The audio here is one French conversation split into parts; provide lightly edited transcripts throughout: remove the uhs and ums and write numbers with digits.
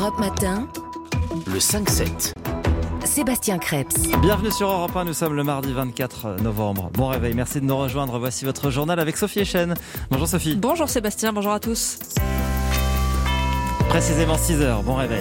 Europe Matin, Le 5-7. Sébastien Crêpes. Bienvenue sur Europe 1, nous sommes le mardi 24 novembre. Bon réveil, merci de nous rejoindre. Voici votre journal avec Sophie Echen. Bonjour Sophie. Bonjour Sébastien, bonjour à tous. Précisément 6h, bon réveil.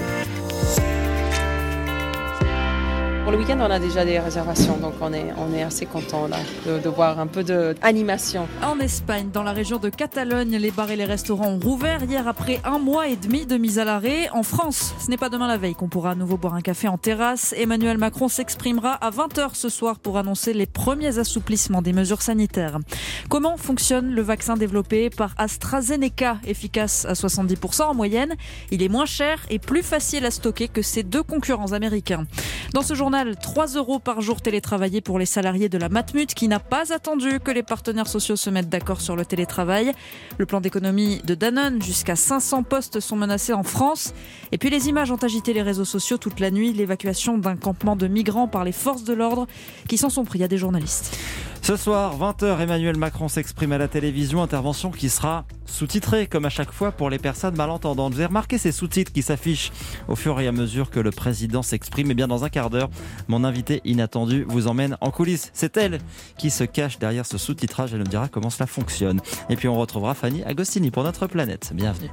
Pour le week-end, on a déjà des réservations, donc on est assez content là, de voir un peu d'animation. En Espagne, dans la région de Catalogne, les bars et les restaurants ont rouvert hier après 1 mois et demi de mise à l'arrêt. En France, ce n'est pas demain la veille qu'on pourra à nouveau boire un café en terrasse. Emmanuel Macron s'exprimera à 20h ce soir pour annoncer les premiers assouplissements des mesures sanitaires. Comment fonctionne le vaccin développé par AstraZeneca, efficace à 70% en moyenne? Il est moins cher et plus facile à stocker que ses deux concurrents américains. Dans ce journal, 3 € par jour télétravaillé pour les salariés de la Matmut qui n'a pas attendu que les partenaires sociaux se mettent d'accord sur le télétravail. Le plan d'économie de Danone, jusqu'à 500 postes sont menacés en France. Et puis les images ont agité les réseaux sociaux toute la nuit. L'évacuation d'un campement de migrants par les forces de l'ordre qui s'en sont pris à des journalistes. Ce soir, 20h, Emmanuel Macron s'exprime à la télévision, intervention qui sera sous-titrée, comme à chaque fois pour les personnes malentendantes. Vous avez remarqué ces sous-titres qui s'affichent au fur et à mesure que le président s'exprime. Et bien dans un quart d'heure, mon invité inattendu vous emmène en coulisses. C'est elle qui se cache derrière ce sous-titrage. Elle nous dira comment cela fonctionne. Et puis on retrouvera Fanny Agostini pour Notre Planète. Bienvenue.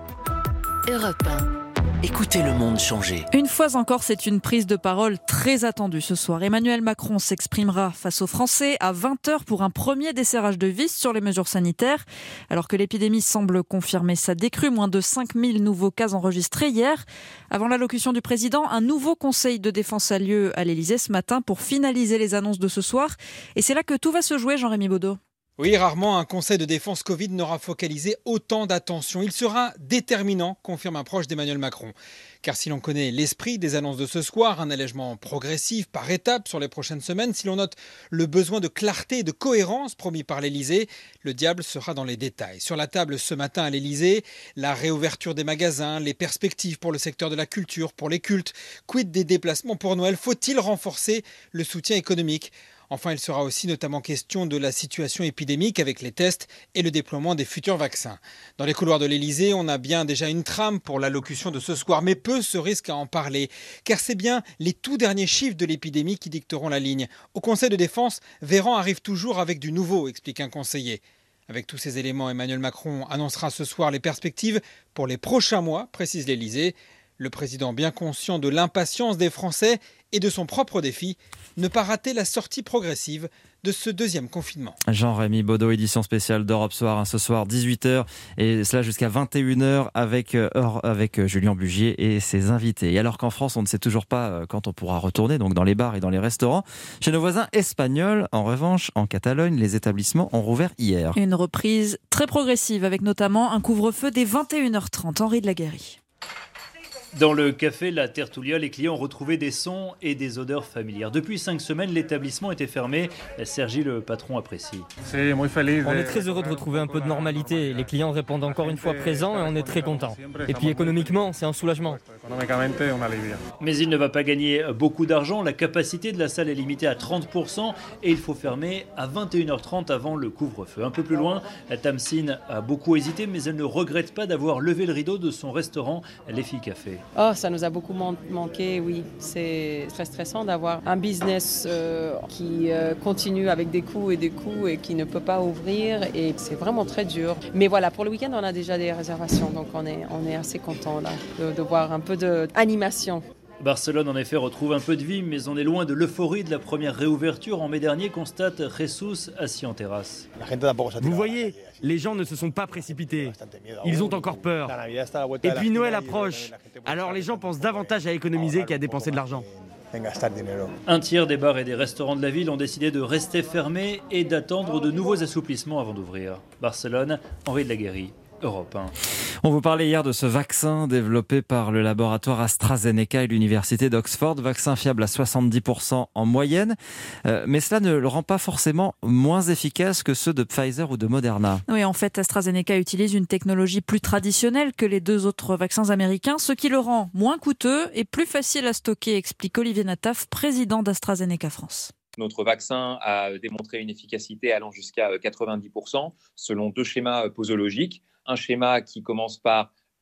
Europe 1. Écoutez le monde changer. Une fois encore, c'est une prise de parole très attendue ce soir. Emmanuel Macron s'exprimera face aux Français à 20h pour un premier desserrage de vis sur les mesures sanitaires. Alors que l'épidémie semble confirmer sa décrue, moins de 5000 nouveaux cas enregistrés hier. Avant l'allocution du président, un nouveau conseil de défense a lieu à l'Elysée ce matin pour finaliser les annonces de ce soir. Et c'est là que tout va se jouer, Jean-Rémy Baudot. Oui, rarement un conseil de défense Covid n'aura focalisé autant d'attention. Il sera déterminant, confirme un proche d'Emmanuel Macron. Car si l'on connaît l'esprit des annonces de ce soir, un allègement progressif par étapes sur les prochaines semaines, si l'on note le besoin de clarté et de cohérence promis par l'Elysée, le diable sera dans les détails. Sur la table ce matin à l'Elysée, la réouverture des magasins, les perspectives pour le secteur de la culture, pour les cultes, quid des déplacements pour Noël, faut-il renforcer le soutien économique ? Enfin, il sera aussi notamment question de la situation épidémique avec les tests et le déploiement des futurs vaccins. Dans les couloirs de l'Elysée, on a bien déjà une trame pour l'allocution de ce soir, mais peu se risquent à en parler, car c'est bien les tout derniers chiffres de l'épidémie qui dicteront la ligne. Au Conseil de défense, Véran arrive toujours avec du nouveau, explique un conseiller. Avec tous ces éléments, Emmanuel Macron annoncera ce soir les perspectives pour les prochains mois, précise l'Elysée. Le président, bien conscient de l'impatience des Français et de son propre défi, ne pas rater la sortie progressive de ce deuxième confinement. Jean-Rémy Baudot, édition spéciale d'Europe Soir, ce soir 18h et cela jusqu'à 21h avec Julien Bugier et ses invités. Et alors qu'en France, on ne sait toujours pas quand on pourra retourner, donc dans les bars et dans les restaurants. Chez nos voisins espagnols, en revanche, en Catalogne, les établissements ont rouvert hier. Une reprise très progressive avec notamment un couvre-feu dès 21h30. Henri de la Guérie. Dans le café La Tertulia, les clients ont retrouvé des sons et des odeurs familières. Depuis 5 semaines, l'établissement était fermé. Sergi, le patron, apprécie. On est très heureux de retrouver un peu de normalité. Les clients répondent encore une fois présents et on est très contents. Et puis économiquement, c'est un soulagement. Mais il ne va pas gagner beaucoup d'argent. La capacité de la salle est limitée à 30% et il faut fermer à 21h30 avant le couvre-feu. Un peu plus loin, Tamsine a beaucoup hésité, mais elle ne regrette pas d'avoir levé le rideau de son restaurant, Les Filles Café. Oh, ça nous a beaucoup manqué, oui. C'est très stressant d'avoir un business qui continue avec des coûts et qui ne peut pas ouvrir. Et c'est vraiment très dur. Mais voilà, pour le week-end, on a déjà des réservations. Donc on est assez content là, de voir un peu d'animation. Barcelone, en effet, retrouve un peu de vie, mais on est loin de l'euphorie de la première réouverture en mai dernier, constate Jesus assis en terrasse. Vous voyez, les gens ne se sont pas précipités. Ils ont encore peur. Et puis Noël approche. Alors les gens pensent davantage à économiser qu'à dépenser de l'argent. Un tiers des bars et des restaurants de la ville ont décidé de rester fermés et d'attendre de nouveaux assouplissements avant d'ouvrir. Barcelone, Henri de la Guérie. Europe 1. On vous parlait hier de ce vaccin développé par le laboratoire AstraZeneca et l'université d'Oxford, vaccin fiable à 70% en moyenne, mais cela ne le rend pas forcément moins efficace que ceux de Pfizer ou de Moderna. Oui, en fait, AstraZeneca utilise une technologie plus traditionnelle que les 2 autres vaccins américains, ce qui le rend moins coûteux et plus facile à stocker, explique Olivier Nataf, président d'AstraZeneca France. Notre vaccin a démontré une efficacité allant jusqu'à 90% selon 2 schémas posologiques. Un schéma qui commence par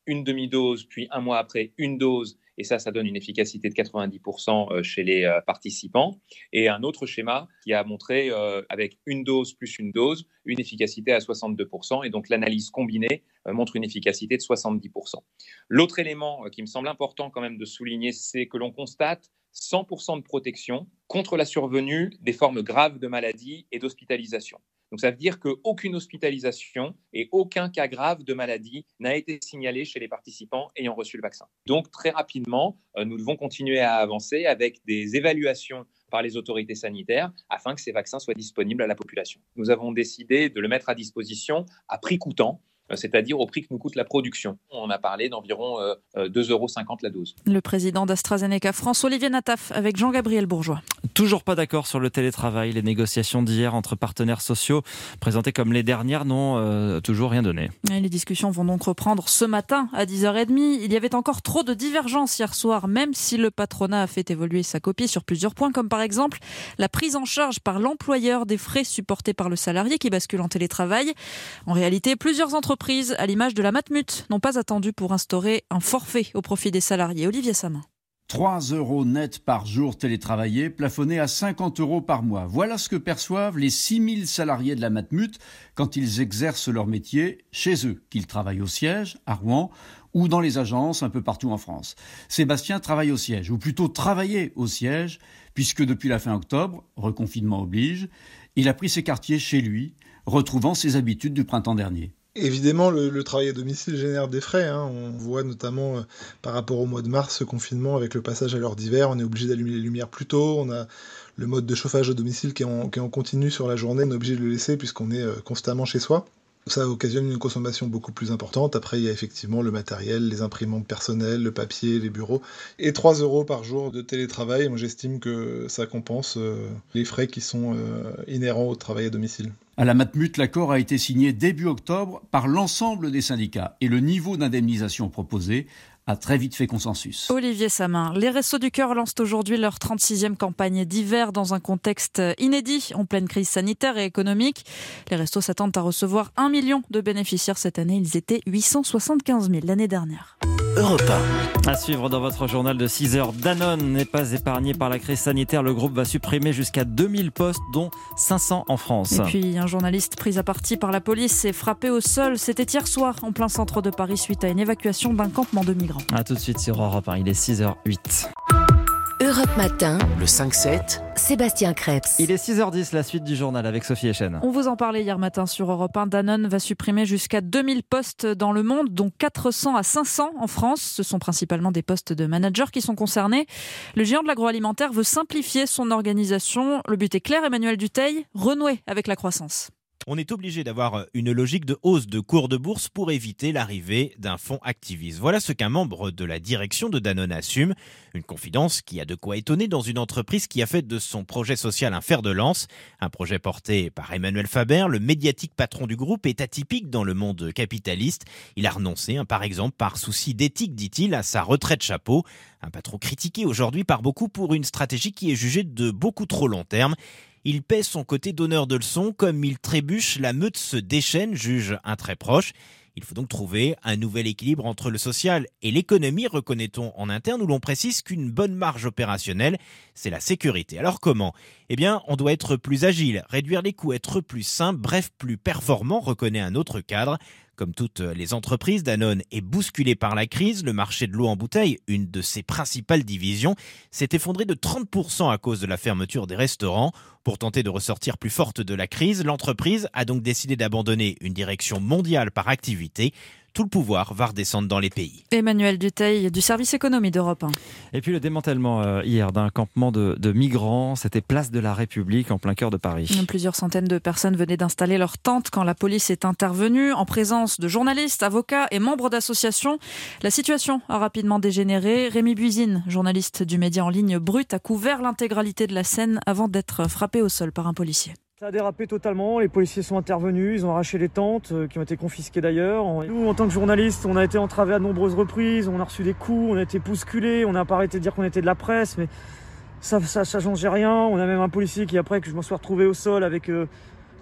une demi-dose, puis un mois après une dose. Et ça donne une efficacité de 90% chez les participants. Et un autre schéma qui a montré, avec une dose plus une dose, une efficacité à 62%. Et donc, l'analyse combinée montre une efficacité de 70%. L'autre élément qui me semble important quand même de souligner, c'est que l'on constate 100% de protection contre la survenue des formes graves de maladie et d'hospitalisation. Donc, ça veut dire qu'aucune hospitalisation et aucun cas grave de maladie n'a été signalé chez les participants ayant reçu le vaccin. Donc, très rapidement, nous devons continuer à avancer avec des évaluations par les autorités sanitaires afin que ces vaccins soient disponibles à la population. Nous avons décidé de le mettre à disposition à prix coûtant, c'est-à-dire au prix que nous coûte la production. On a parlé d'environ 2,50 € la dose. Le président d'AstraZeneca France, Olivier Nataf, avec Jean-Gabriel Bourgeois. Toujours pas d'accord sur le télétravail. Les négociations d'hier entre partenaires sociaux, présentées comme les dernières, n'ont toujours rien donné. Et les discussions vont donc reprendre ce matin à 10h30. Il y avait encore trop de divergences hier soir, même si le patronat a fait évoluer sa copie sur plusieurs points, comme par exemple la prise en charge par l'employeur des frais supportés par le salarié qui bascule en télétravail. En réalité, plusieurs entreprises, à l'image de la Matmut, n'ont pas attendu pour instaurer un forfait au profit des salariés. Olivier Samin. 3 € net par jour télétravaillé, plafonné à 50 € par mois. Voilà ce que perçoivent les 6000 salariés de la Matmut quand ils exercent leur métier chez eux, qu'ils travaillent au siège, à Rouen, ou dans les agences un peu partout en France. Sébastien travaille au siège, ou plutôt travaillait au siège, puisque depuis la fin octobre, reconfinement oblige, il a pris ses quartiers chez lui, retrouvant ses habitudes du printemps dernier. Évidemment, le travail à domicile génère des frais. On voit notamment par rapport au mois de mars, ce confinement, avec le passage à l'heure d'hiver, on est obligé d'allumer les lumières plus tôt. On a le mode de chauffage à domicile qui est en continu sur la journée. On est obligé de le laisser puisqu'on est constamment chez soi. Ça occasionne une consommation beaucoup plus importante. Après, il y a effectivement le matériel, les imprimantes personnelles, le papier, les bureaux. Et 3 € par jour de télétravail, moi j'estime que ça compense les frais qui sont inhérents au travail à domicile. À la Matmut, l'accord a été signé début octobre par l'ensemble des syndicats et le niveau d'indemnisation proposé a très vite fait consensus. Olivier Samin, les Restos du Cœur lancent aujourd'hui leur 36e campagne d'hiver dans un contexte inédit, en pleine crise sanitaire et économique. Les restos s'attendent à recevoir 1 million de bénéficiaires cette année. Ils étaient 875 000 l'année dernière. Europe 1. À suivre dans votre journal de 6h, Danone n'est pas épargné par la crise sanitaire. Le groupe va supprimer jusqu'à 2000 postes, dont 500 en France. Et puis, un journaliste pris à partie par la police s'est frappé au sol. C'était hier soir, en plein centre de Paris, suite à une évacuation d'un campement de migrants. A tout de suite sur Europe 1, il est 6h08. Europe Matin, Le 5-7. Sébastien Krebs. Il est 6h10, la suite du journal avec Sophie Echen. On vous en parlait hier matin sur Europe 1. Danone va supprimer jusqu'à 2000 postes dans le monde, dont 400 à 500 en France. Ce sont principalement des postes de managers qui sont concernés. Le géant de l'agroalimentaire veut simplifier son organisation. Le but est clair, Emmanuel Dutheil, renouer avec la croissance. On est obligé d'avoir une logique de hausse de cours de bourse pour éviter l'arrivée d'un fonds activiste. Voilà ce qu'un membre de la direction de Danone assume. Une confidence qui a de quoi étonner dans une entreprise qui a fait de son projet social un fer de lance. Un projet porté par Emmanuel Faber, le médiatique patron du groupe, est atypique dans le monde capitaliste. Il a renoncé, par exemple, par souci d'éthique, dit-il, à sa retraite chapeau. Un patron critiqué aujourd'hui par beaucoup pour une stratégie qui est jugée de beaucoup trop long terme. Il paie son côté donneur de leçons, comme il trébuche, la meute se déchaîne, juge un très proche. Il faut donc trouver un nouvel équilibre entre le social et l'économie, reconnaît-on en interne, où l'on précise qu'une bonne marge opérationnelle, c'est la sécurité. Alors comment ? Eh bien, on doit être plus agile, réduire les coûts, être plus simple, bref, plus performant, reconnaît un autre cadre. Comme toutes les entreprises, Danone est bousculé par la crise. Le marché de l'eau en bouteille, une de ses principales divisions, s'est effondré de 30% à cause de la fermeture des restaurants. Pour tenter de ressortir plus forte de la crise, l'entreprise a donc décidé d'abandonner une direction mondiale par activité. Tout le pouvoir va redescendre dans les pays. Emmanuel Dutheil du service économie d'Europe 1. Et puis le démantèlement hier d'un campement de migrants, c'était place de la République en plein cœur de Paris. Plusieurs centaines de personnes venaient d'installer leur tente quand la police est intervenue, en présence de journalistes, avocats et membres d'associations. La situation a rapidement dégénéré. Rémi Buisine, journaliste du média en ligne Brut, a couvert l'intégralité de la scène avant d'être frappé au sol par un policier. Ça a dérapé totalement, les policiers sont intervenus, ils ont arraché les tentes qui ont été confisquées d'ailleurs. Nous, en tant que journalistes, on a été entravés à de nombreuses reprises, on a reçu des coups, on a été bousculés, on n'a pas arrêté de dire qu'on était de la presse, mais ça changeait rien. On a même un policier qui, après que je m'en sois retrouvé au sol avec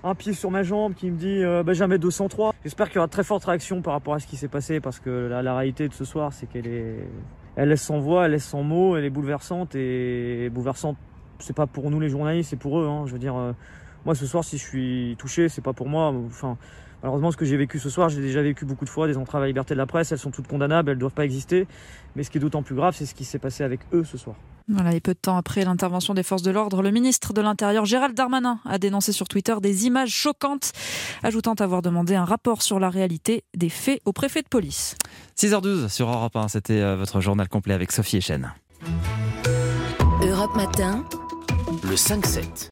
un pied sur ma jambe qui me dit jamais 203. J'espère qu'il y aura de très fortes réactions par rapport à ce qui s'est passé, parce que la réalité de ce soir, c'est elle laisse sans voix, elle laisse sans mots, elle est bouleversante, et bouleversante, c'est pas pour nous les journalistes, c'est pour eux, hein. Je veux dire, moi ce soir, si je suis touché, c'est pas pour moi. Enfin, malheureusement, ce que j'ai vécu ce soir, j'ai déjà vécu beaucoup de fois, des entraves à la liberté de la presse, elles sont toutes condamnables, elles doivent pas exister. Mais ce qui est d'autant plus grave, c'est ce qui s'est passé avec eux ce soir. Voilà, et peu de temps après l'intervention des forces de l'ordre, le ministre de l'Intérieur, Gérald Darmanin, a dénoncé sur Twitter des images choquantes, ajoutant avoir demandé un rapport sur la réalité des faits au préfet de police. 6h12 sur Europe 1, c'était votre journal complet avec Sophie Echen. Europe Matin, le 5-7.